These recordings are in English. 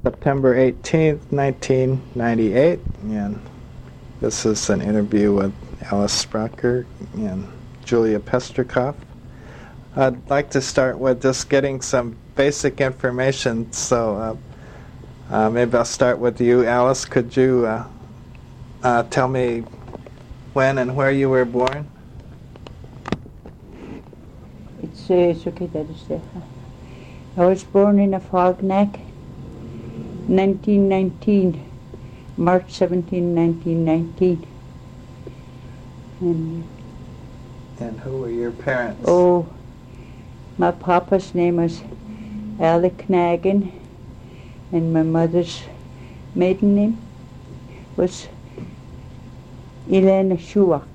September 18th, 1998, and this is an interview with Alice Sprocker and Julia Pesterkoff. I'd like to start with just getting some basic information, so maybe I'll start with you, Alice. Could you tell me when and where you were born? It's okay, that is there. I was born in Afognak, 1919, March 17, 1919. And who were your parents? Oh, my papa's name was Alec Nagan, and my mother's maiden name was Elena Shuak.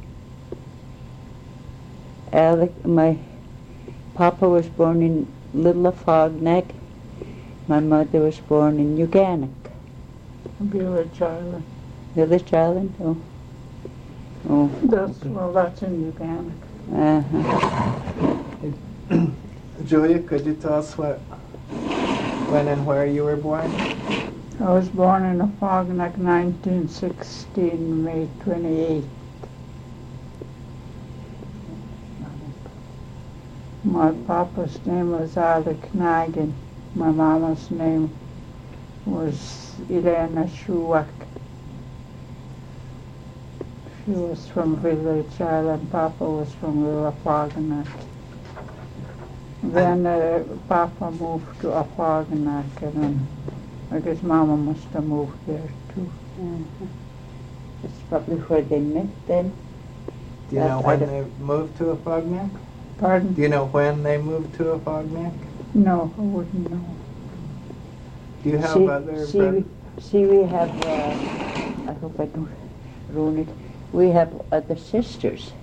My papa was born in Little Afognak. My mother was born in Uganik. Village Island. Village Island? Oh. That's in Uganik. Julia, could you tell us when and where you were born? I was born in Afognak, 1916, May 28th. My papa's name was Alec Nagan. My mama's name was Elena Shuak. She was from Village Island. Papa was from Little Afognak. Then Papa moved to Afognak, and then I guess Mama must have moved there too. That's probably where they met then. Do you know when they moved to Afognak? Pardon? Do you know when they moved to Afognak? No, I wouldn't know. Do you have other brothers? We have, I hope I don't ruin it, we have other sisters.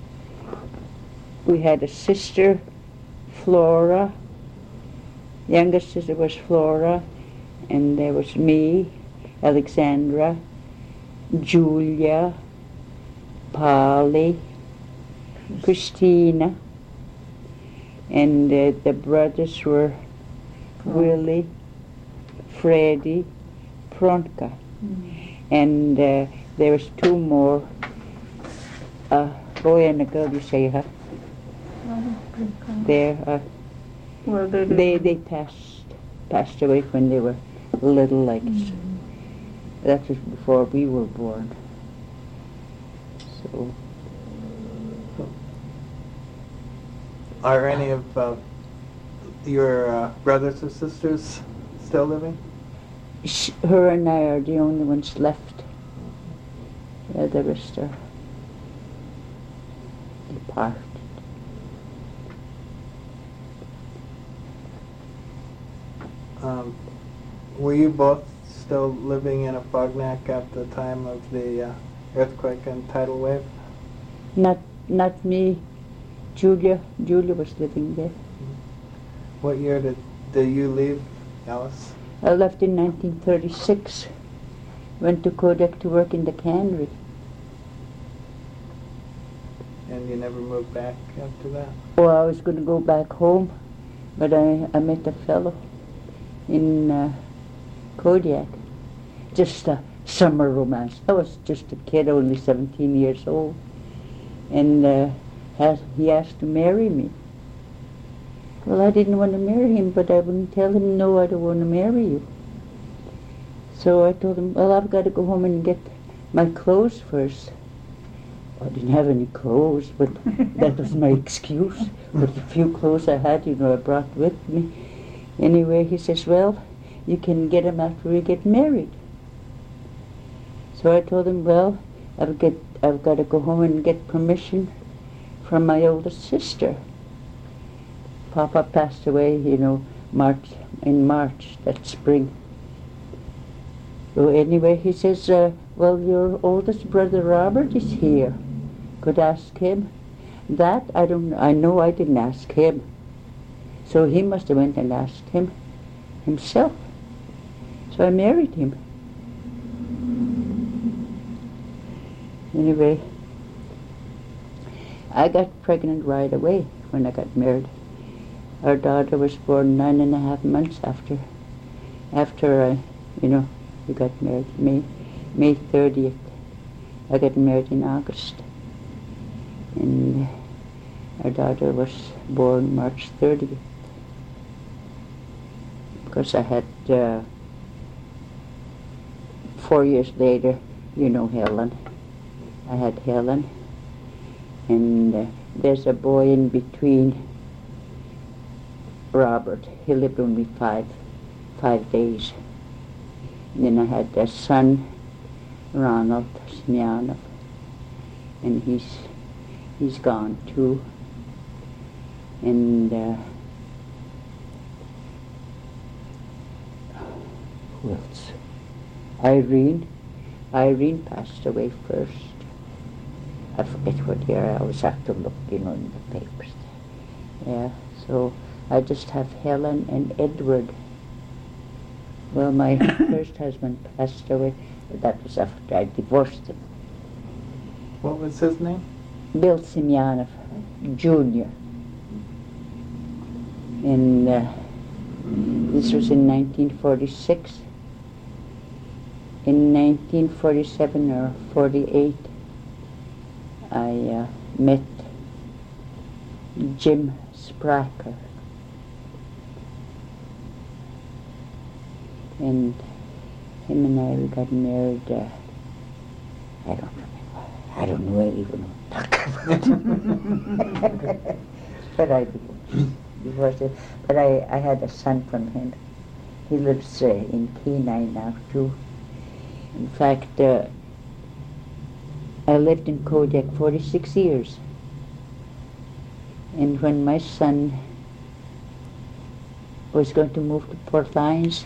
We had a sister, Flora, youngest sister was Flora, and there was me, Alexandra, Julia, Polly, Christina, and the brothers were Willie, Freddie, Pronka, and there was two more, a boy and a girl, you say, huh? Well, they passed away when they were little, like that was before we were born. So, are any of your brothers or sisters still living? Her and I are the only ones left. The rest are departed. Were you both still living in Afognak at the time of the earthquake and tidal wave? Not me. Julia was living there. What year did you leave, Alice? I left in 1936. Went to Kodak to work in the cannery. And you never moved back after that? Well, I was going to go back home, but I met a fellow in Kodiak. Just a summer romance. I was just a kid, only 17 years old. And he asked to marry me. Well, I didn't want to marry him, but I wouldn't tell him, no, I don't want to marry you. So I told him, well, I've got to go home and get my clothes first. I didn't have any clothes, but that was my excuse. But the few clothes I had, I brought with me. Anyway, he says, well, you can get them after we get married. So I told him, well, I've got to go home and get permission from my oldest sister. Papa passed away, in March, that spring. So anyway, he says, well, your oldest brother Robert is here. Could ask him. That, I know I didn't ask him. So he must have went and asked him himself. So I married him. Anyway, I got pregnant right away when I got married. Our daughter was born 9.5 months after after we got married, May 30th. I got married in August. And our daughter was born March 30th. Because I had 4 years later, Helen. I had Helen. And there's a boy in between, Robert. He lived with me five days. And then I had a son, Ronald Smyanov, and he's gone too. And who else? Irene passed away first. I forget what year. I always have to look, in the papers. Yeah, so I just have Helen and Edward. Well, my first husband passed away. That was after I divorced him. What was his name? Bill Semyanov, Jr. And this was in 1946. In 1947 or 48, I met Jim Spraker. And him and I, we got married, I don't remember. I don't know even what to talk about. But I divorced him. But I had a son from him. He lives in Kenai now too. In fact, I lived in Kodiak 46 years. And when my son was going to move to Port Lions,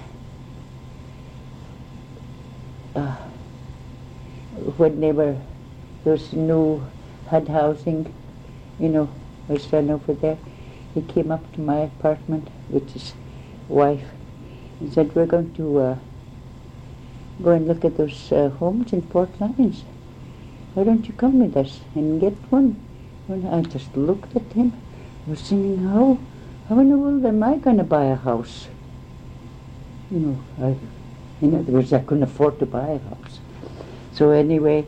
when they were those new HUD housing, was done over there, he came up to my apartment with his wife and said, "We're going to go and look at those homes in Port Lions. Why don't you come with us and get one?" And I just looked at him. I was thinking, how in the world am I going to buy a house? In other words, I couldn't afford to buy a house. So anyway,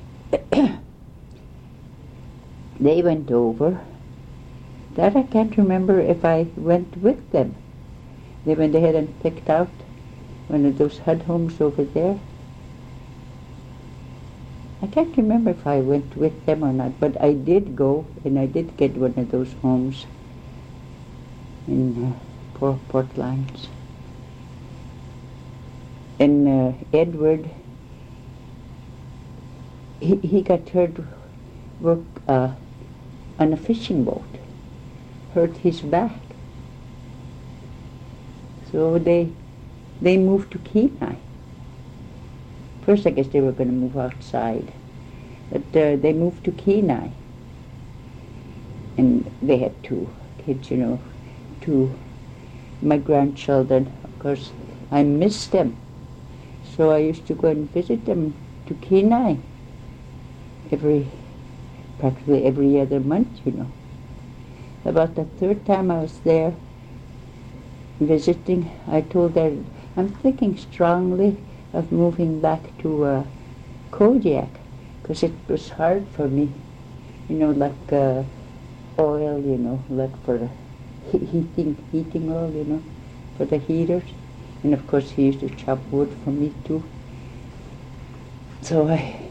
they went over. That I can't remember if I went with them. They went ahead and picked out one of those HUD homes over there. I can't remember if I went with them or not, but I did go, and I did get one of those homes in Port Lions. And Edward, he got hurt work on a fishing boat, hurt his back. So they moved to Kenai. First, I guess they were going to move outside, but they moved to Kenai. And they had 2 kids, 2, my grandchildren. Of course, I missed them. So I used to go and visit them to Kenai practically every other month, About the 3rd time I was there visiting, I told her, I'm thinking strongly of moving back to Kodiak, because it was hard for me, like oil, like for heating oil, for the heaters. And of course he used to chop wood for me too. So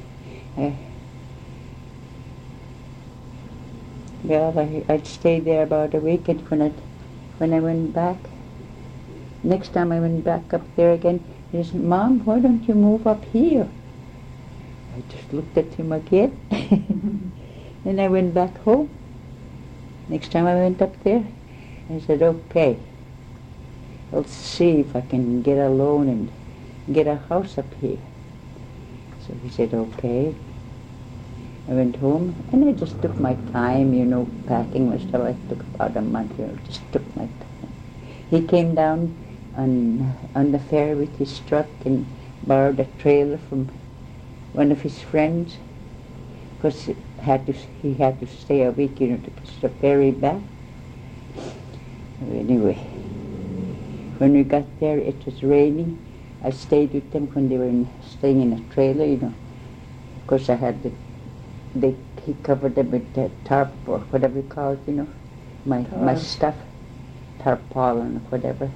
I'd stay there about a week, and when I went back, next time I went back up there again, he said, "Mom, why don't you move up here?" I just looked at him again. Then I went back home. Next time I went up there, I said, "Okay, let's see if I can get a loan and get a house up here." So he said, "Okay." I went home, and I just took my time, packing my stuff. I took about a month, just took my time. He came down on the ferry with his truck and borrowed a trailer from one of his friends, because he had to stay a week, to catch the ferry back. Anyway, When we got there, it was raining. I stayed with them when they were staying in a trailer, you know. Of course, I had he covered them with the tarp or whatever you call it, you know, my stuff, tarpaulin or whatever.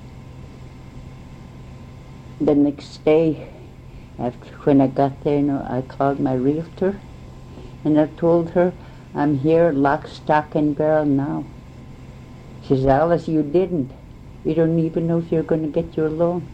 The next day, when I got there, you know, I called my realtor, and I told her, I'm here, lock, stock, and barrel now. She says, Alice, you didn't. You don't even know if you're going to get your loan.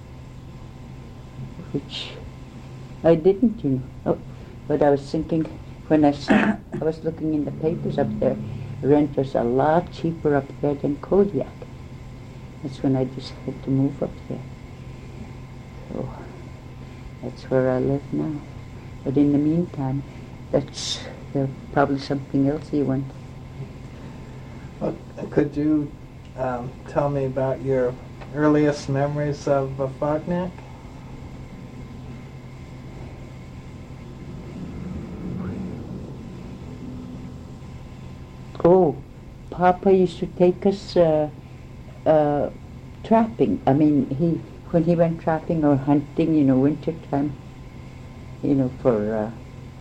Which I didn't, you know. Oh, but I was thinking, when I was looking in the papers up there, rent was a lot cheaper up there than Kodiak. That's when I decided to move up there. So that's where I live now. But in the meantime, there's probably something else you want. Well, could you tell me about your earliest memories of Fognac? Oh, Papa used to take us trapping. I mean, when he went trapping or hunting, you know, winter time, you know, for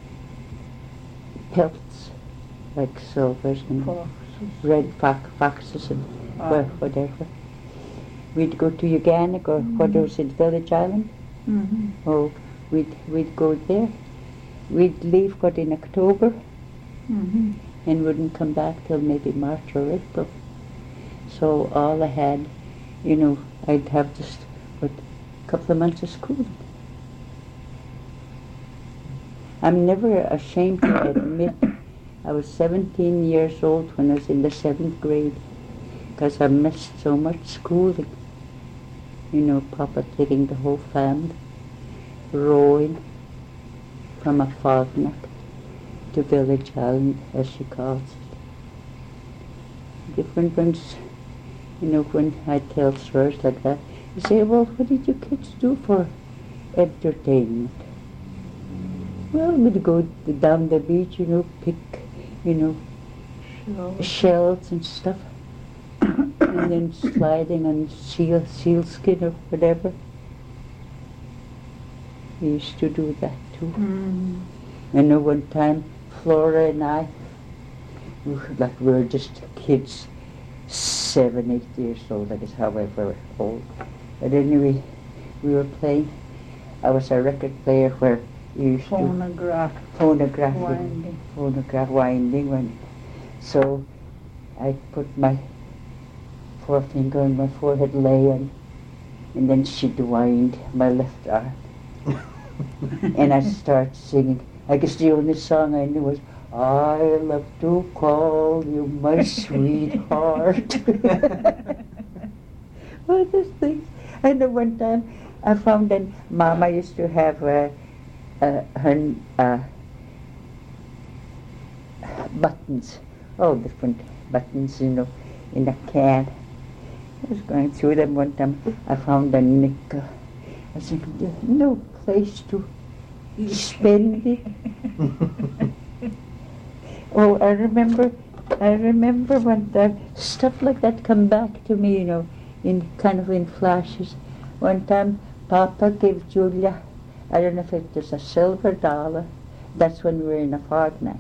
pelts like silvers and red foxes and whatever. We'd go to Uganik or what was it, Village Island? Mm-hmm. Oh, we'd go there. We'd leave in October. Mm-hmm. And wouldn't come back till maybe March or April. So all I had, you know, I'd have just a couple of months of school. I'm never ashamed to admit I was 17 years old when I was in the 7th grade because I missed so much schooling. You know, Papa taking the whole family, rowing from a Fognac to Village Island, as she calls it. Different ones, you know, when I tell stories like that, you say, well, what did you kids do for entertainment? Well, we'd go down the beach, you know, pick, you know, shells and stuff, and then sliding on sealskin or whatever. We used to do that too. Mm-hmm. I know one time, Flora and I, we were just kids, 7, 8 years old, that is however old. But anyway, we were playing, I was a record player where you used Phonograph winding. So I put my forefinger on my forehead, lay on, and then she'd wind my left arm. And I started singing. I guess the only song I knew was, I love to call you my sweetheart. Well, those things. I know one time I found that Mama used to have her buttons, all different buttons, you know, in a can. I was going through them one time. I found a nickel. I was thinking, there's no place to spend it. Oh, I remember one time stuff like that come back to me, you know, in flashes. One time Papa gave Julia, I don't know if it was a silver dollar, that's when we were in a Fognac.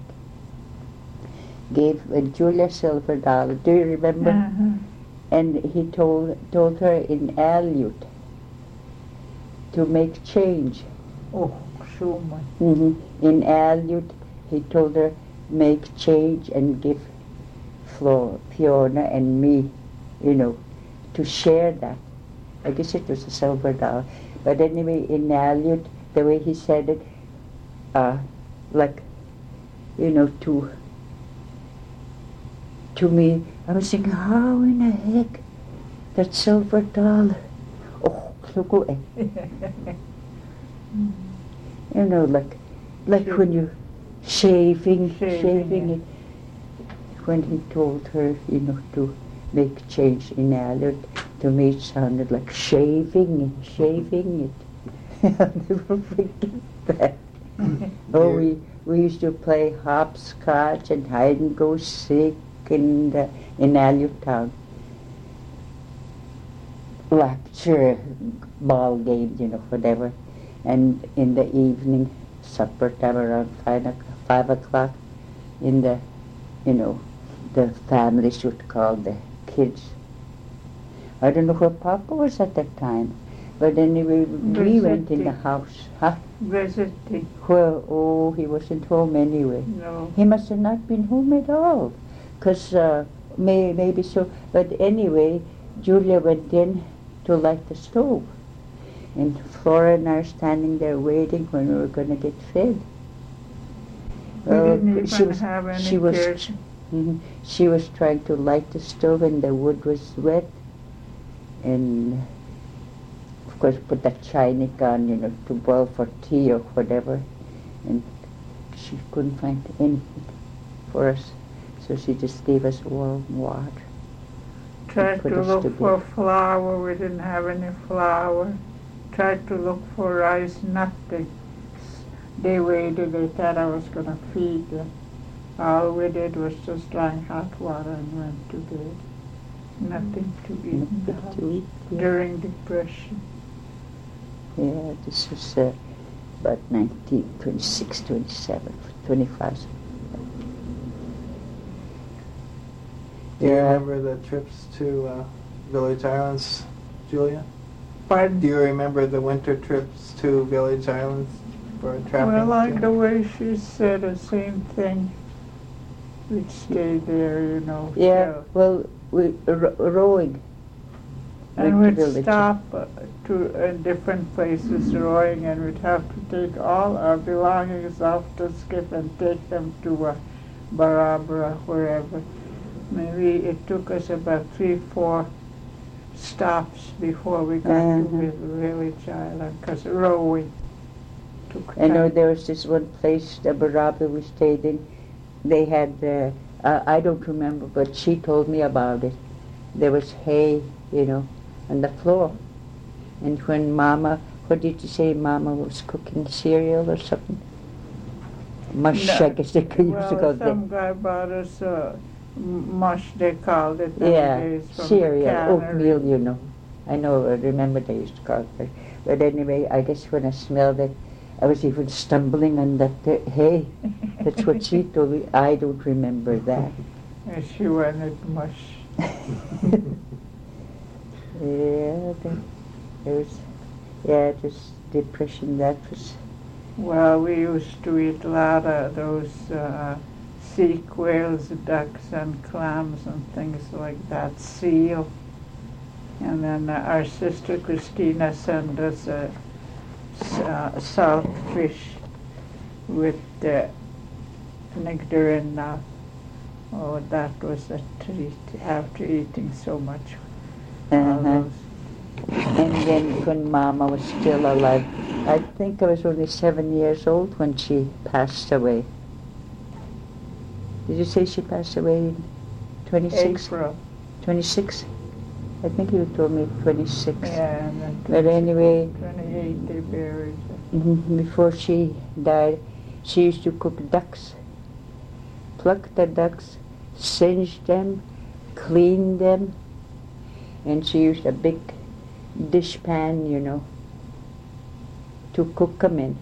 Gave Julia a silver dollar, do you remember? Uh-huh. And he told her in Aleut to make change. Oh, so much. Mm-hmm. In Aleut, he told her, make change and give Fiona and me, you know, to share that. I guess it was a silver dollar. But anyway, in Aleut, the way he said it, like, you know, to me, I was thinking, how in the heck, that silver dollar? Oh, look away. You know, like when you're shaving it. When he told her, you know, to make change in Aleut, to me it sounded like shaving it. I'll never forget that. Oh, we used to play hopscotch and hide and go seek in Aleut town. lecture, ball games, whatever. And in the evening, supper time around 5 o'clock, in the, the families would call the kids. I don't know where Papa was at that time, but anyway, we went in the house. Huh? Visiting. Well, oh, he wasn't home anyway. No. He must have not been home at all, because maybe so. But anyway, Julia went in to light the stove, and Flora and I are standing there waiting when we were going to get fed. We didn't even have any she was, kids. she was trying to light the stove, and the wood was wet, and of course put that chaynik on, to boil for tea or whatever, and she couldn't find anything for us, so she just gave us warm water. Tried put to us look to for bed. flour. We didn't have any flour. Tried to look for rice. Nothing. They waited. They thought I was going to feed them. All we did was just drank hot water and went to bed. Nothing to eat in the house. To eat, yeah. During Depression. Yeah, this was about 1926, 27, 25. Do you remember the trips to Village Islands, Julia? But Do you remember the winter trips to Village Islands for trapping? well, like the way she said the same thing. We'd stay there, Yeah, till- well, we rowing. And went to we'd Village. stop to different places rowing, and we'd have to take all our belongings off the skip and take them to Barbara, wherever. Maybe it took us about 3-4 stops before we got to Village Island, because rowing took I know time. there was this one place, the Barabra we stayed in. They had, I don't remember, but she told me about it. There was hay, on the floor. And when Mama, what did you say, Mama was cooking cereal or something? Mush, No. I guess they used to call Well, it. some guy bought us mush, they called it Yeah, nowadays, from cereal, cannery. oatmeal, I remember they used to call it. But anyway, I guess when I smelled it, I was even stumbling on that hay. That's what she told me. I don't remember that. And she wanted mush. Yeah, it was depression. That was. Well, we used to eat a lot of those sea quails, ducks, and clams and things like that, seal. And then our sister Christina sent us salt fish with nectarine. Oh, that was a treat after eating so much. All Uh-huh. those. And then when Mama was still alive, I think I was only 7 years old when she passed away. Did you say she passed away in 26? April. 26? I think you told me 26. Yeah, and then But anyway, 28 they buried her. before she died, she used to cook ducks. Pluck the ducks, singe them, clean them, and she used a big dishpan, to cook them in.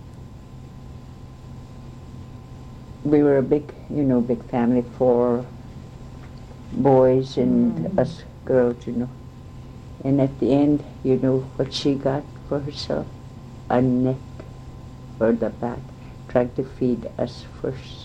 We were a big family, 4 boys and us girls, And at the end, what she got for herself? A net for the back, trying to feed us first.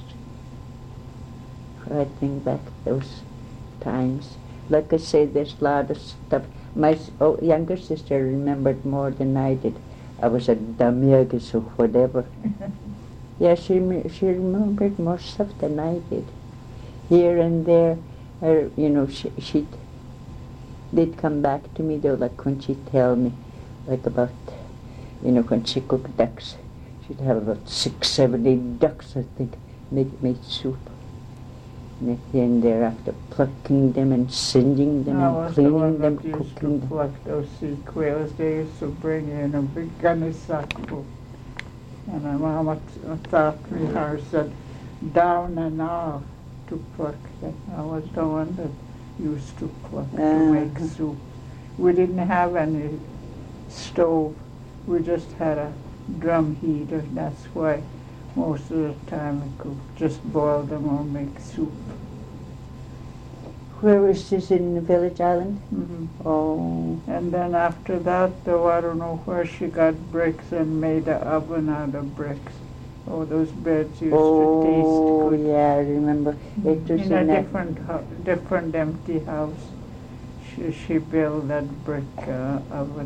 I think back those times. Like I say, there's a lot of stuff. My younger sister remembered more than I did. I was a Damiagus or whatever. Yeah, she remembered more stuff than I did. Here and there, she did come back to me though, like when she'd tell me, like about, when she cooked ducks. She'd have about 6, 7, 8 ducks, I think, made soup. And at the end thereafter, plucking them and singeing them and cleaning them, used cooking to them. pluck those sea quails. They used to bring in a big gunny sack full. And my mama taught me how to set down and off to pluck them. I was the one that used to pluck to make soup. we didn't have any stove. We just had a drum heater. That's why most of the time we could just boil them or make soup. Where was this, in Village Island? Hmm. Oh, And then after that, though, I don't know where she got bricks and made an oven out of bricks. Oh, those breads used to taste good. yeah, I remember. It was In a that- different empty house, she built that brick oven.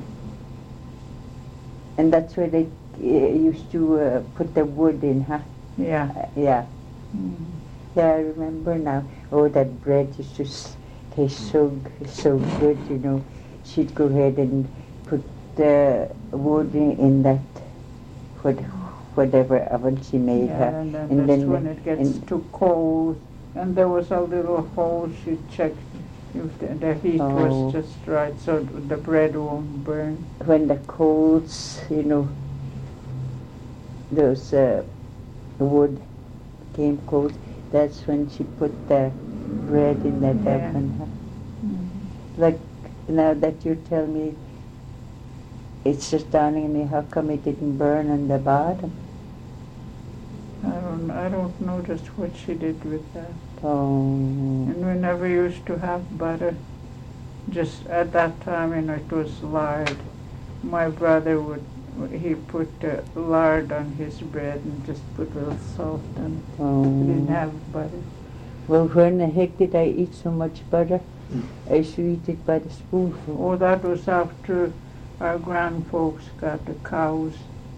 And that's where they used to put the wood in, huh? Yeah. Yeah. Mhm. Yeah, I remember now. Oh, that bread used to taste so good, you know. She'd go ahead and put the wood in that whatever oven she made. Yeah, and then and that's then when it gets too cold. And there was a little hole she checked if the heat Oh. was just right so the bread won't burn. when the coals, you know, those wood came cold, that's when she put the bread in that Yeah. oven. Huh? Mhm. Like now that you tell me, it's just dawning on me, how come it didn't burn on the bottom? I don't know just what she did with that. Oh, And we never used to have butter. Just at that time, it was lard. My brother he put lard on his bread and just put a little salt on it. We didn't have butter. Well, when the heck did I eat so much butter? I used to eat it by the spoonful. Oh, that was after our grandfolks got the cows.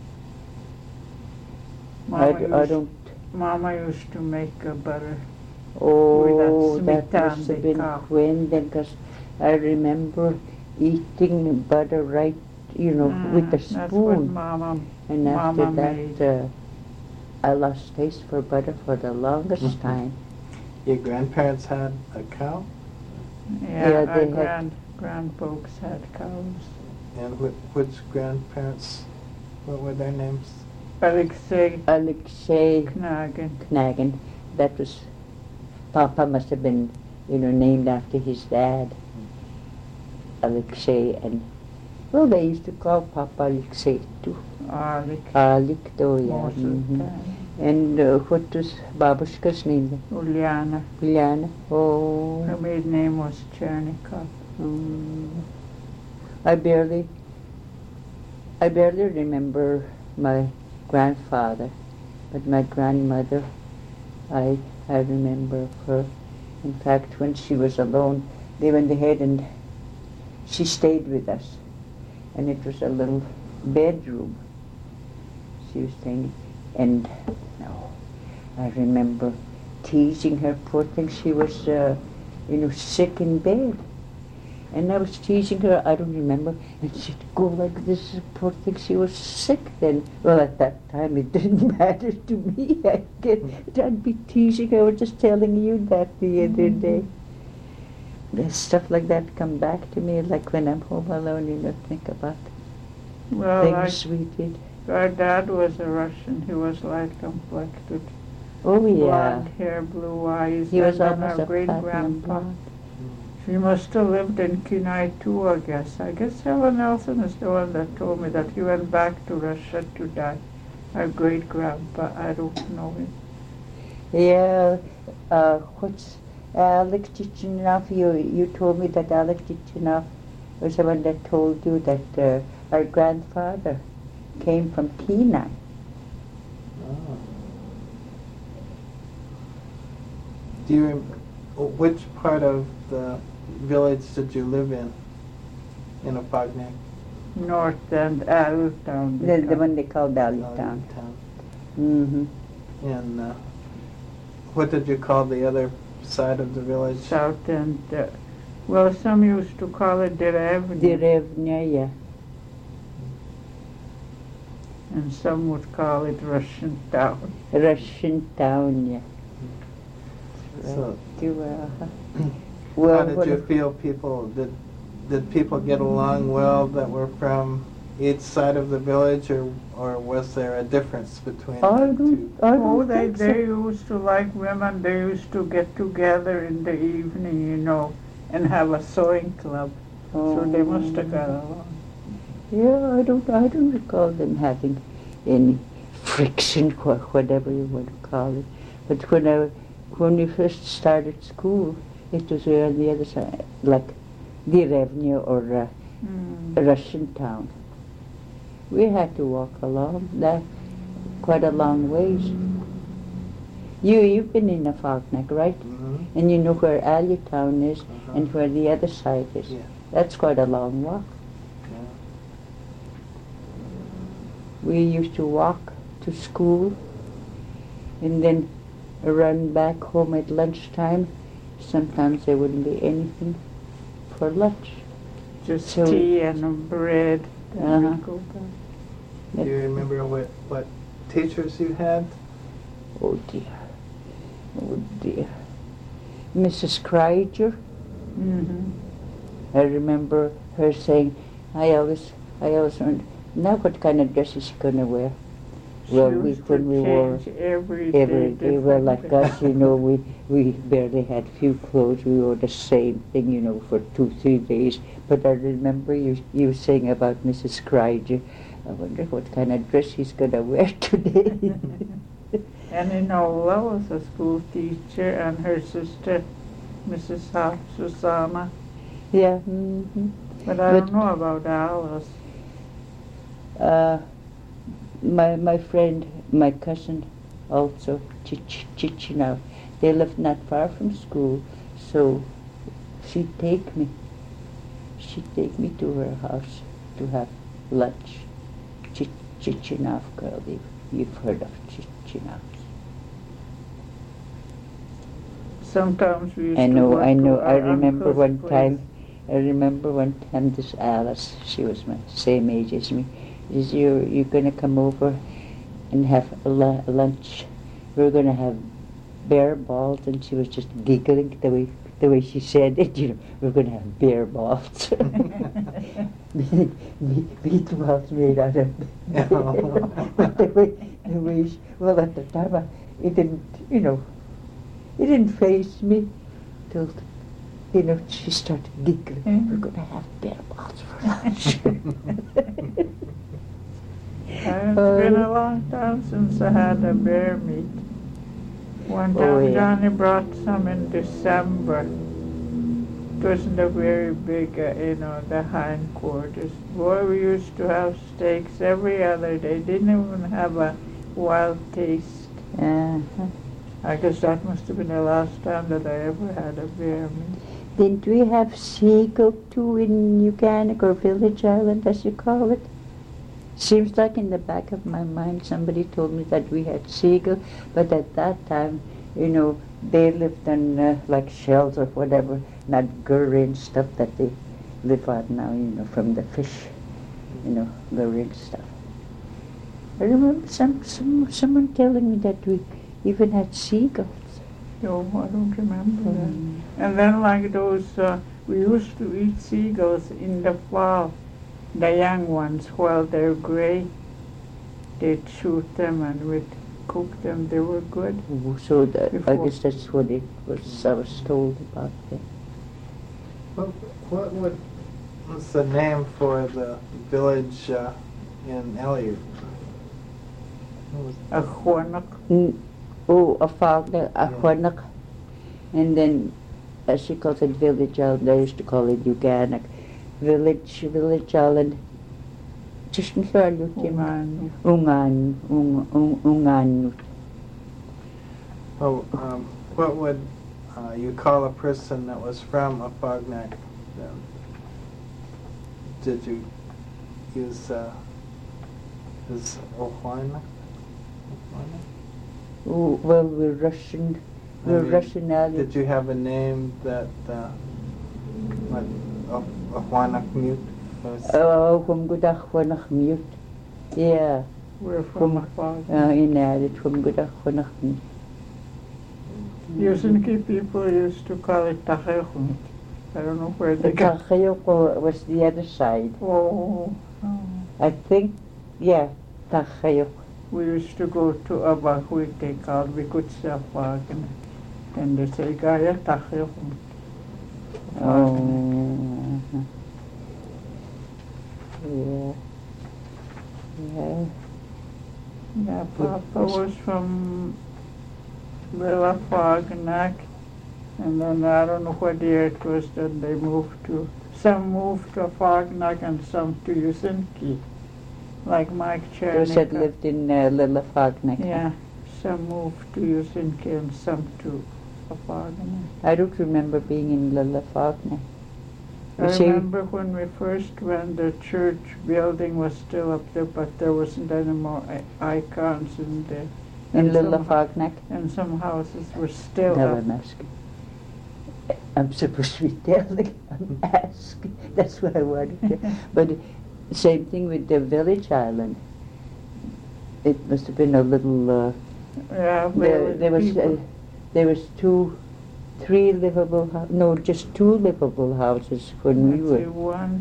Mama used to make butter. Oh, With that that must have smetan been cow. when then, because I remember eating butter right, you know, with the That's what spoon. Mama And after Mama made. that, I lost taste for butter for the longest Mhm. time. Your grandparents had a cow? Yeah, Yeah, our they had- grandfolks had cows. And which grandparents? What were their names? Alexei Alexei Knagin. Knagin, that was, Papa must have been, you know, named after his dad. Alexei, and, well, they used to call Papa Alexei too. Alik. Alikto, yeah. Most of Mhm. the time. And what was Babushka's name then? Uliana. Uliana? Oh. Her maiden name was Chernikov. I barely remember my grandfather, but my grandmother, I remember her. In fact, when she was alone, they went ahead and she stayed with us, and it was a little bedroom she was staying in. And no, I remember teasing her, poor thing. She was, sick in bed. And I was teasing her, I don't remember, and she'd go like this, poor thing, she was sick then. Well, at that time it didn't matter to me. I'd be teasing her, I was just telling you that the other day. There's stuff like that come back to me, like when I'm home alone, think about Well, things we did. our dad was a Russian. He was light complected. Oh, yeah. Blonde hair, blue eyes. He was and then almost our a platinum great-grandpa. blonde. She must have lived in Kenai too, I guess. I guess Helen Nelson is the one that told me that he went back to Russia to die. Our great-grandpa, I don't know him. Yeah, what's Alex Chichinov? You told me that Alex Chichinov was the one that told you that our grandfather came from Kenai. Oh. Do you which part of the village did you live in Apogneck? North and Allentown. The one they called Allentown. Mm-hmm. And what did you call the other side of the village? South and, well, some used to call it Derevnya, Derevnya, yeah. and some would call it Russian Town. Russian town, yeah. So, Well, how did you feel did people get along well that were from each side of the village, or was there a difference between the two? Oh, they used to, like women, they used to get together in the evening, and have a sewing club. So they must have got along. Yeah, I don't recall them having any friction, whatever you want to call it. But when we first started school, it was on the other side, like Derevnya or Russian town. We had to walk along that quite a long ways. You've been in Afognak, right? Mm-hmm. And you know where Allentown is and where the other side is. Yeah. That's quite a long walk. Yeah. We used to walk to school and then run back home at lunchtime. Sometimes there wouldn't be anything for lunch. Just So- tea and bread. And we'd go back. Do you remember what teachers you had? Oh dear. Oh dear. Mrs. Kryger, Mm-hmm. I remember her saying, I always wondered, now what kind of dress is she going to wear? Well, when we wore every every day, well, like different. us, we barely had few clothes. We wore the same thing, for 2-3 days. But I remember you saying about Mrs. Kryger, I wonder what kind of dress she's going to wear today. And Enola was a school teacher, and her sister, Mrs. Susanna. Yeah. Mm-hmm. But I don't know about Alice. My friend, my cousin, also Chichinau, they lived not far from school, so she'd take me to her house to have lunch. Chichinau girl, you've heard of Chichinau. Sometimes we used I to know. go to I our remember uncle's one place. time this Alice, she was my same age as me, is you're going to come over and have lunch. We're going to have bear balls, and she was just giggling the way she said it. We're going to have bear balls. Meatballs made out of bear. But the way well, at the time it didn't faze me till she started giggling. Mm-hmm. We're going to have bear balls for lunch. It's been a long time since I had a bear meat. One time Oh, yeah. Johnny brought some in December. It wasn't a very big, the hindquarters. Boy, we used to have steaks every other day. Didn't even have a wild taste. Uh-huh. I guess that must have been the last time that I ever had a bear meat. Didn't we have seagull too in Uganik or Village Island, as you call it? Seems like in the back of my mind somebody told me that we had seagull, but at that time, they lived on like shells or whatever, not gurry and stuff that they live on now, from the fish, gurry and stuff. I remember someone telling me that we even had seagulls. No, I don't remember Mm. that. And then like those, we used to eat seagulls in the fall. The young ones, while they're gray, they'd shoot them and we'd cook them. They were good. So I Before. guess that's what it was. I was told about that. What was the name for the village in Aleut? A Huanak. A father, a Huanak. And then, as she calls it, Village Island, they used to call it Uganik. Village Island. Just in Umano. Ungan. Oh, what would you call a person that was from Afognak then? Did you use is Ohwana? Oh, well, we're Russian. We're Russian now. Did you have a name that like Ohwanak mute was? Oh, Humgudach Huanak mute. Yeah. We're from From- Afog. In it, Humgudach Huanak mute. Usually people used to call it Tahechum. I don't know where they The got. Tachayoko was the other side. Oh, I think, yeah, Tachayok. we used to go to Abahuit, they called Vikutsa and they say Gaya Tahechum. Oh. Yeah. Yeah. Yeah, Papa was from Lillafognac, and then I don't know what year it was that they moved to. Some moved to Fognac and some to Yusinki, like Mike Those that Chernica. lived in Lillafognac. Yeah, some moved to Yusinki and some to Fognac. I don't remember being in Lillafognac. I remember when we first went, the church building was still up there, but there wasn't any more icons in there. In And some- Lillafognac? And some houses were still No, up. I'm asking. I'm supposed to be telling. I'm asking. That's what I wanted to. But same thing with the village island. It must have been a little. Yeah, There was people. there was three livable. No, just two livable houses when we Let's see, were. 1,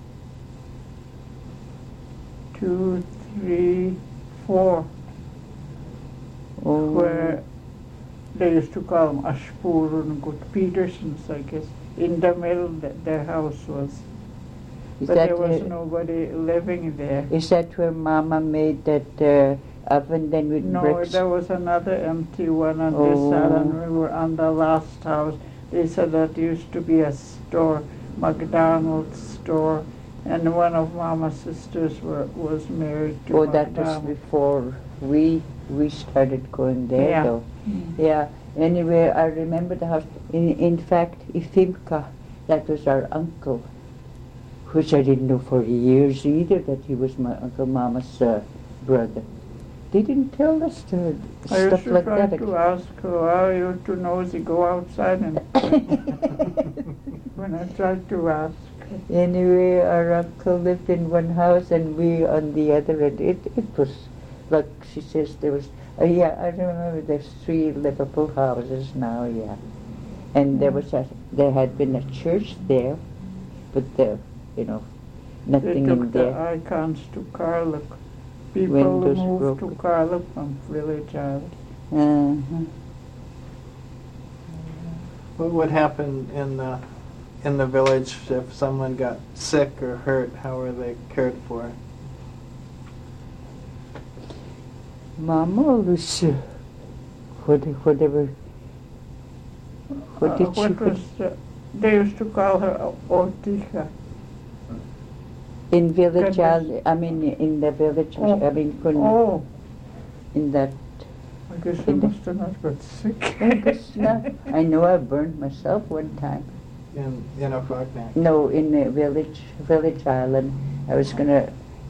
2, 3, 4, Oh, where they used to call them Ashpurun Petersons, I guess. In the middle, their house was. is But that there was nobody living there. is that where Mama made that oven then with No, bricks? there was another empty one on Oh. this side, and we were on the last house. They said that used to be a store, McDonald's store, and one of Mama's sisters was married to Oh, that was McDonald. before we started going there, Yeah. though. Mm. Yeah. Anyway, I remember the house. In fact, Ifimka, that was our uncle, which I didn't know for years either that he was my Uncle Mama's brother. They didn't tell us I stuff used to like try that. to ask her, are you too nosy, go outside and when I tried to ask her. Anyway, our uncle lived in one house and we on the other, and it was like she says there was. Yeah, I remember there's 3 livable houses now. Yeah, and there had been a church there, but They nothing took in the there. icons to Carluck. People Windows moved to broken. Carluck from Village Island. Uh-huh. What would happen in the village if someone got sick or hurt? How were they cared for? Mama always, whatever. What did she? They used to call her Ortiga. In village, Goodness. I mean, in the village. Oh. I mean, Oh, in that. I guess I In the- must have not got sick. Oh, that's not. I know I burned myself one time. In a Fognac? No, in the village island. I was gonna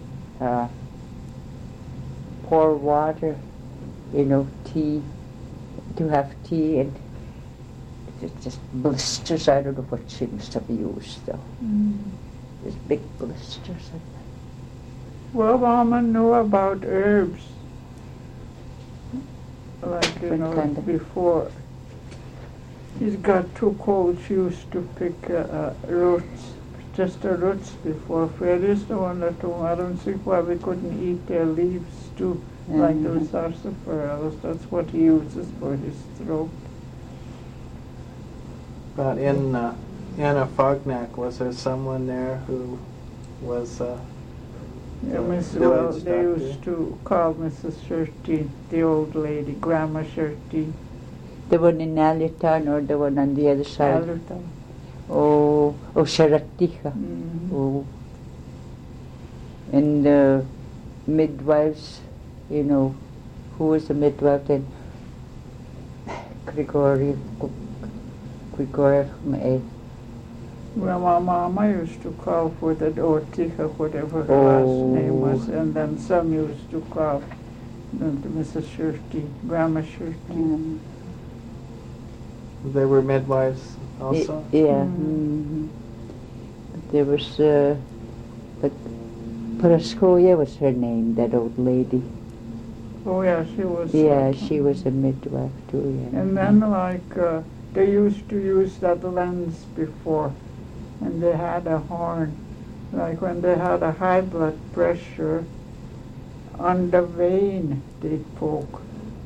pour water, tea, to have tea, and it just blisters. I don't know what she must have used though. Mm. Just big blisters. Well, Mama knew about herbs. Like, What kind of- before it got too cold, she used to pick roots, just the roots before. Fred is the one that told me, I don't see why we couldn't eat their leaves too, like Mhm. those sarsaparillas. That's what he uses for his throat. But in a Fognac, was there someone there who was Yeah, village well, they doctor? used to call Mrs. Shirty, the old lady, Grandma Shirty, The one in Allentown or the one on the other side? Allerton. Oh, Sharatija. Mhm. Oh. And the midwives, who was the midwife then? Grigoriev. Well, my mama used to call for that Ortiga, whatever her Oh. last name was, and then some used to call Mrs. Shirty, Grandma Shirty. They were midwives also? Yeah. Mm. There was, but Paraskoya was her name, that old lady. Oh yeah, she was. Yeah, she was a midwife too, yeah. And then they used to use that lens before, and they had a horn, like when they had a high blood pressure, on the vein they'd poke.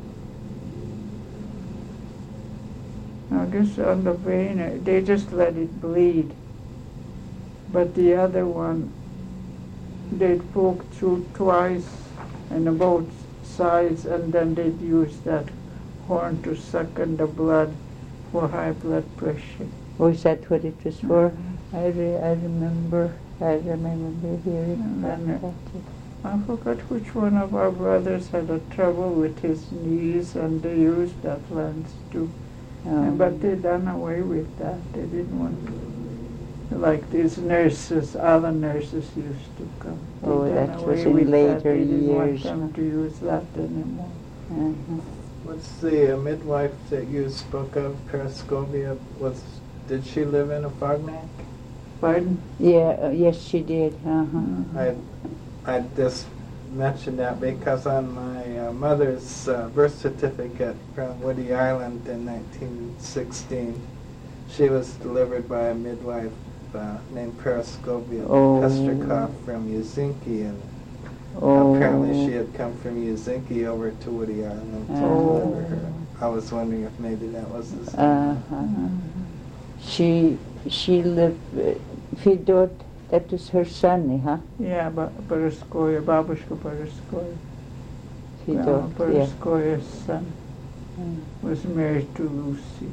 I guess on the vein, they just let it bleed. But the other one, they'd poke through twice in both sides, and then they'd use that horn to suck in the blood for high blood pressure. Was that what it was for? I remember hearing And that. I forgot which one of our brothers had a trouble with his knees, and they used that lens too. But they done away with that. They didn't want, like these nurses, other nurses used to come. They Oh, done that away was in with later that. They didn't years. want them to use that anymore. Uh-huh. What's the midwife that you spoke of, Parascovia? Did she live in a Fognac? Pardon? Yeah, yes, she did. Uh-huh. I just mentioned that because on my mother's birth certificate from Woody Island in 1916, she was delivered by a midwife named Parascovia Pestrikov from Uzinki, and apparently she had come from Uzinki over to Woody Island to deliver her. I was wondering if maybe that was the same. She lived, Fedor, that was her son, huh? Yeah, Paraskoya, Babushka Paraskoya. Fedor, yeah. Paraskoya's son was married to Lucy.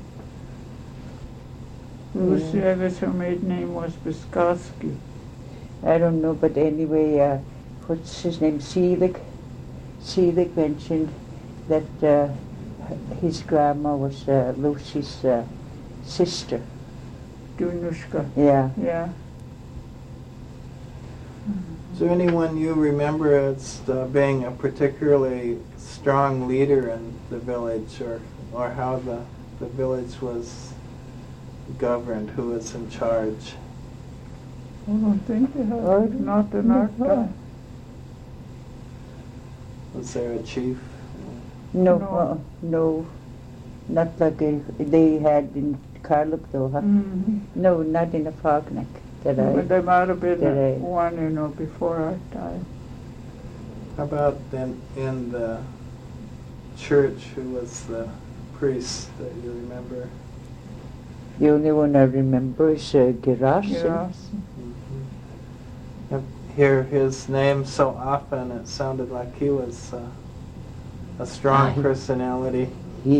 Lucy, I guess her maiden name was Biskowski. I don't know, but anyway, what's his name? Selig mentioned that his grandma was Lucy's sister. Dunushka. Yeah. Yeah. Is there anyone you remember as being a particularly strong leader in the village, or how the village was governed, who was in charge? I don't think they had. Not in our time. Was there a chief? No, not like they had in Carluck though, huh? Mm-hmm. No, not in the Fognac. But there might have been that I- one, before our time. How about then in the church, who was the priest that you remember? The only one I remember is Gerasim. Yes. I hear his name so often, it sounded like he was a strong personality. He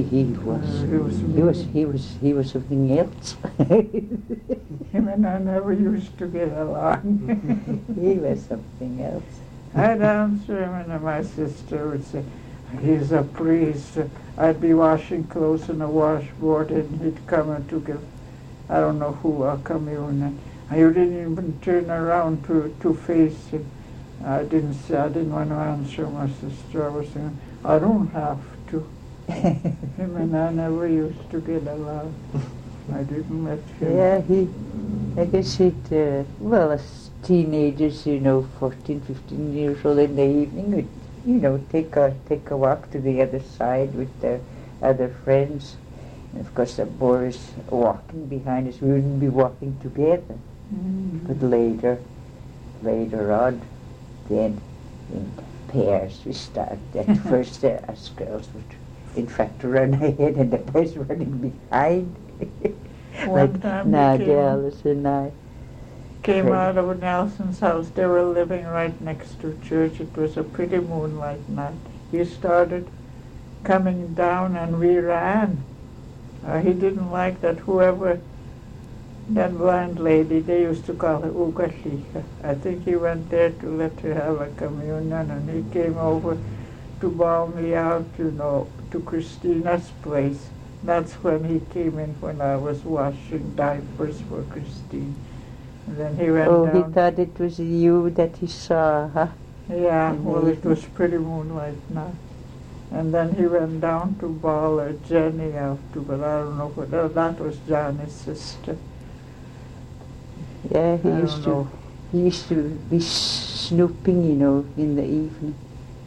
was something else. Him and I never used to get along. He was something else. I'd answer him, and my sister would say, "He's a priest." I'd be washing clothes in a washboard, and he'd come and to give, I don't know who, a commune. And you didn't even turn around to face him. I didn't want to answer my sister. I was saying, I don't have to. Him and I never used to get along. I didn't let him. Yeah, I guess as teenagers, 14, 15 years old in the evening, would, take a walk to the other side with their other friends. And of course, the boys walking behind us, we wouldn't be walking together. Mm-hmm. But later on, then in pairs we start. At first, us girls would, in fact, run ahead and the boys running behind. One time we Nadia, Alice, and I. came out of Nelson's house. They were living right next to church. It was a pretty moonlight night. He started coming down and we ran. He didn't like that that blind lady, they used to call her Ugatlika. I think he went there to let her have a communion, and he came over to bawl me out, to Christina's place. That's when he came in, when I was washing diapers for Christine. And then he went Oh, down. he thought it was you that he saw, huh? Yeah, well, it was pretty moonlight night. And then he went down to bawl Jenny out to, but I don't know what, that was Johnny's sister. Yeah, I don't know. he used to be snooping, in the evening.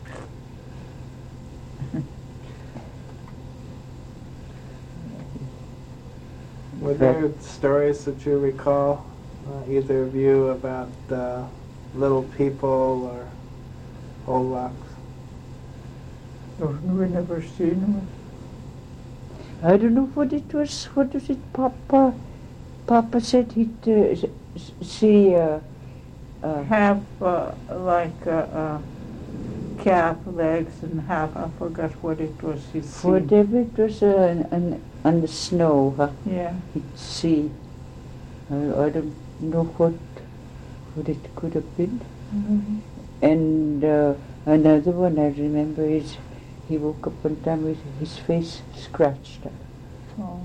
Were there stories that you recall, either of you, about little people or Olaks? We never seen him. I don't know what it was. What was it, Papa? Papa said he'd see half like calf legs and half, I forgot what it was he seen. Whatever it was on the snow, Yeah. you'd see. I don't know what it could have been. Mm-hmm. And another one I remember is he woke up one time with his face scratched up. Oh.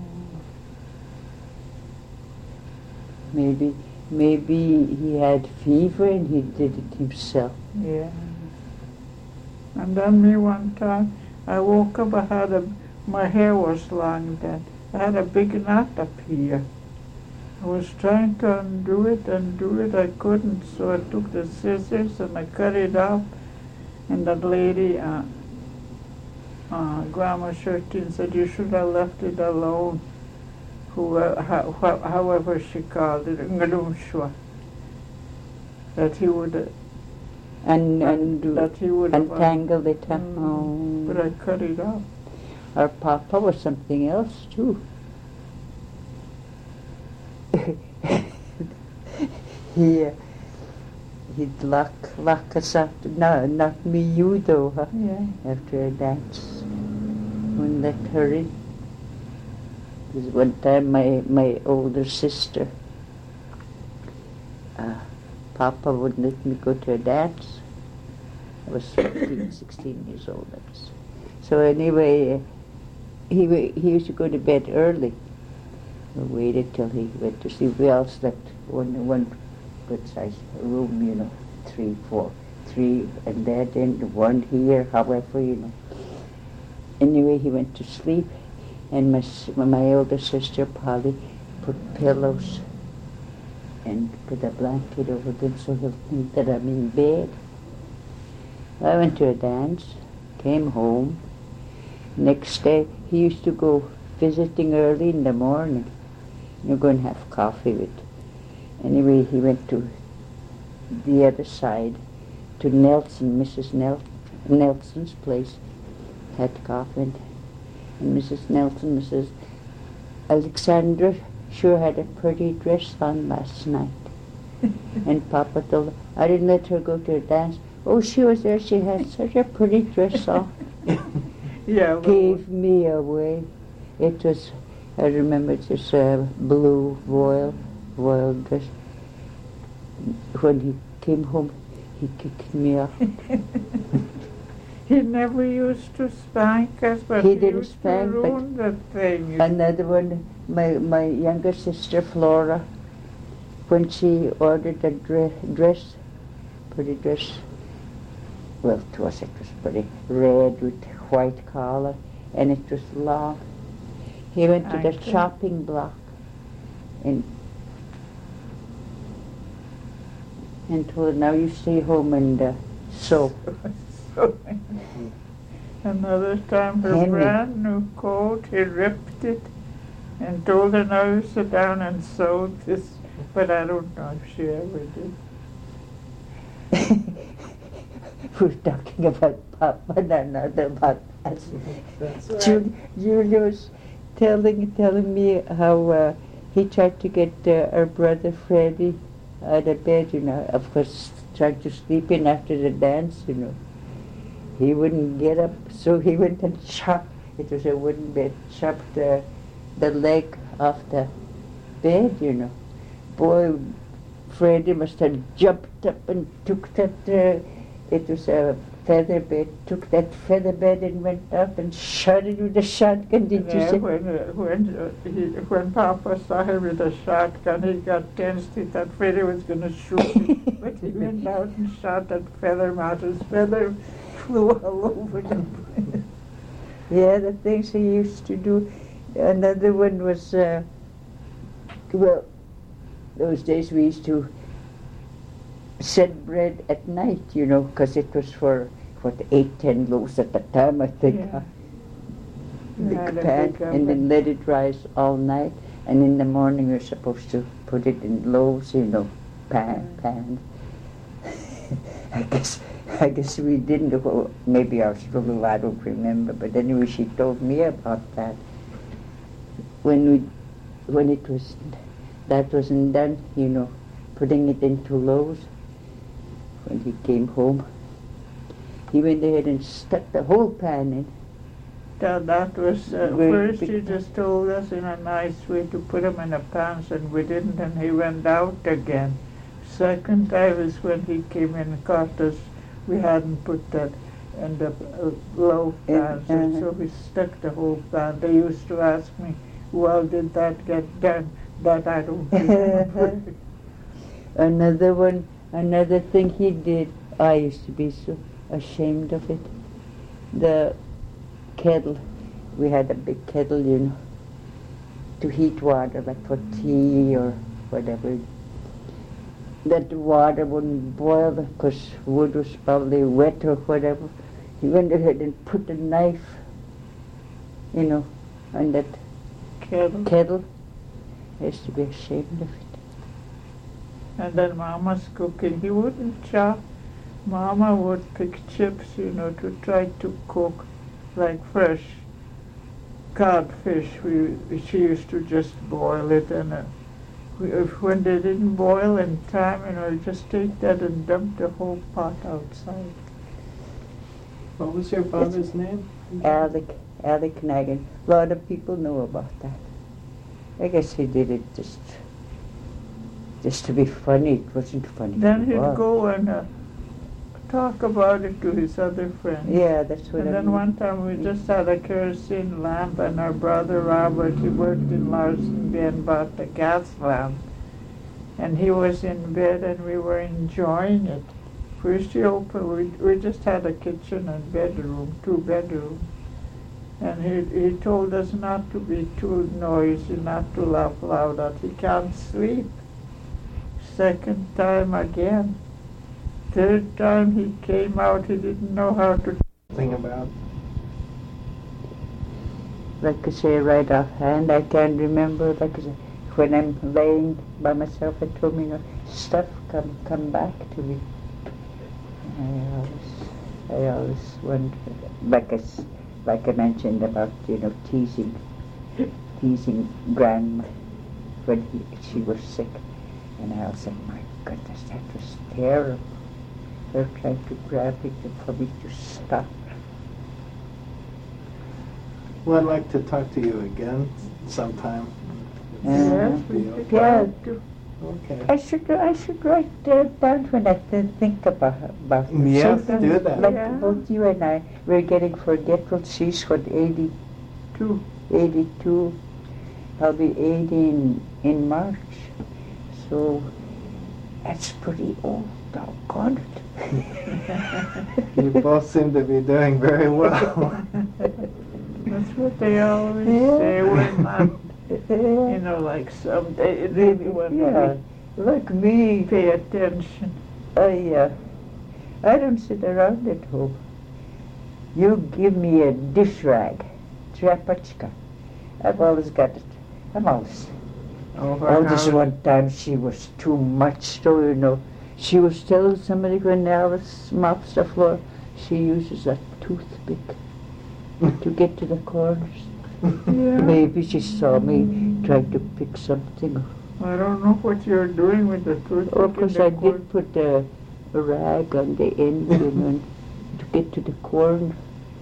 Maybe he had fever and he did it himself. Yeah. And then me one time, I woke up, my hair was long then. I had a big knot up here. I was trying to undo it, I couldn't, so I took the scissors and I cut it off. And that lady, Grandma Shertin, said, you should have left it alone. However she called it, Ngalumshwa. That he would that he would have untangled it. Oh. But I cut it off. Our Papa was something else too. He'd lock us after, no, not me, you though, Yeah. after a dance. Wouldn't let her in. Because one time my older sister, Papa wouldn't let me go to a dance. I was 15, 16 years old. So anyway, he used to go to bed early. We waited till he went to sleep. We all slept one good-sized room, 3, 4, 3 and that and one here, however, Anyway, he went to sleep, and my older sister, Polly, put pillows and put a blanket over them so he'll think that I'm in bed. I went to a dance, came home. Next day, he used to go visiting early in the morning. Go and have coffee with. Anyway, he went to the other side, to Mrs. Nelson's place, had coffee, and Mrs. Nelson says, Alexandra sure had a pretty dress on last night. And Papa told her, I didn't let her go to a dance. Oh, she was there, she had such a pretty dress on. Yeah. Gave me away. It was, I remember it was a blue voile dress. When he came home, he kicked me out. He never used to spank us, but He didn't used spank, to but ruin the thing. Another one, my younger sister Flora, when she ordered a dress, pretty dress, well, to us it was pretty red with white collar, and it was long. He went to the chopping block and told her, now you stay home and sew. Another time, her Henry. brand new coat, he ripped it and told her, now you sit down and sew this. But I don't know if she ever did. We're talking about Papa and not about us. That's right. Julia was telling me how he tried to get our brother Freddie out of bed, of course, tried to sleep in after the dance, He wouldn't get up, so he went and chopped, it was a wooden bed, chopped the leg off the bed, Boy, Freddie must have jumped up and took that, it was a feather bed, took that feather bed and went out and shot it with a shotgun, did you see? When Papa saw him with a shotgun, he got tense. He thought Freddie was going to shoot him. But he went out and shot that feather mouse. His feather flew all over the place. Yeah, the things he used to do. Another one was, those days we used to send bread at night, because it was for, 8-10 loaves at a time, I think. Yeah. Big pan, and then let it rise all night. And in the morning you're supposed to put it in loaves, pan. I guess we didn't, maybe our struggle, I don't remember, but anyway she told me about that. When it was, that wasn't done, putting it into loaves, when he came home. He went ahead and stuck the whole pan in. That was, Very first big he pan. just told us in a nice way to put them in the pans, and we didn't, and he went out again. Second time is when he came in and caught us. We hadn't put that in the low pans, and so we stuck the whole pan. They used to ask me, well, did that get done? That I don't remember. Another thing he did, I used to be so ashamed of it. The kettle, we had a big kettle, you know, to heat water, like for tea or whatever. That the water wouldn't boil because wood was probably wet or whatever. He went ahead and put a knife, you know, on that kettle. I used to be ashamed of it. And then Mama's cooking. He wouldn't chop. Mama would pick chips, you know, to try to cook like fresh codfish. She used to just boil it, and when they didn't boil in time, you know, just take that and dump the whole pot outside. What was your father's name? Alec Nagan. A lot of people know about that. I guess he did it just to be funny. It wasn't funny. Then to he'd us. go and talk about it to his other friends. Yeah, that's what And I then mean. one time we just had a kerosene lamp, and our brother Robert, he worked in Larson and bought the gas lamp. And he was in bed, and we were enjoying it. First he opened, we just had a kitchen and bedroom, 2 bedrooms. And he told us not to be too noisy, not to laugh loud, that he can't sleep. Second time again. Third time he came out, he didn't know how to Thing about. Like I say, right offhand, I can't remember. Like I say, when I'm laying by myself at home, you know, stuff come back to me. I always wonder, like I mentioned about, you know, teasing Grandma when she was sick, and I was like, my goodness, that was terrible. They're trying to grab it for me to stop. Well, I'd like to talk to you again sometime. Yes, we Yeah. could Yeah. talk to. Okay. I should write down when I think about it. Yes, So, do that. Like Yeah. both you and I, we're getting forgetful. She's what, 82. I'll be 80 in March. So that's pretty old. Doggone it. You both seem to be doing very well. That's what they always Yeah. say. We're not, you know, like someday really when Yeah, like me. we pay attention. I don't sit around at home. You give me a dish rag, trapachka. I've always got it. I'm always. Oh, this one time she was too much, so you know. She was telling somebody when Alice mops the floor, she uses a toothpick to get to the corners. Yeah. Maybe she saw me trying to pick something. I don't know what you're doing with the toothpick. Of course, in the I did put a rag on the end, you know, to get to the corner.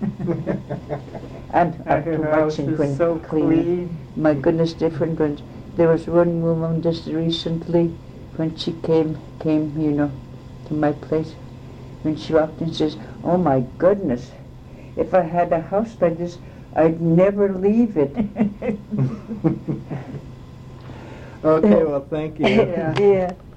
And Our too house much and is when so cleaning. clean. My goodness, different ones. There was one woman just recently when she came, you know, to my place. When she walked in, she says, "Oh my goodness, if I had a house like this, I'd never leave it." Okay, well, thank you. Yeah. Yeah.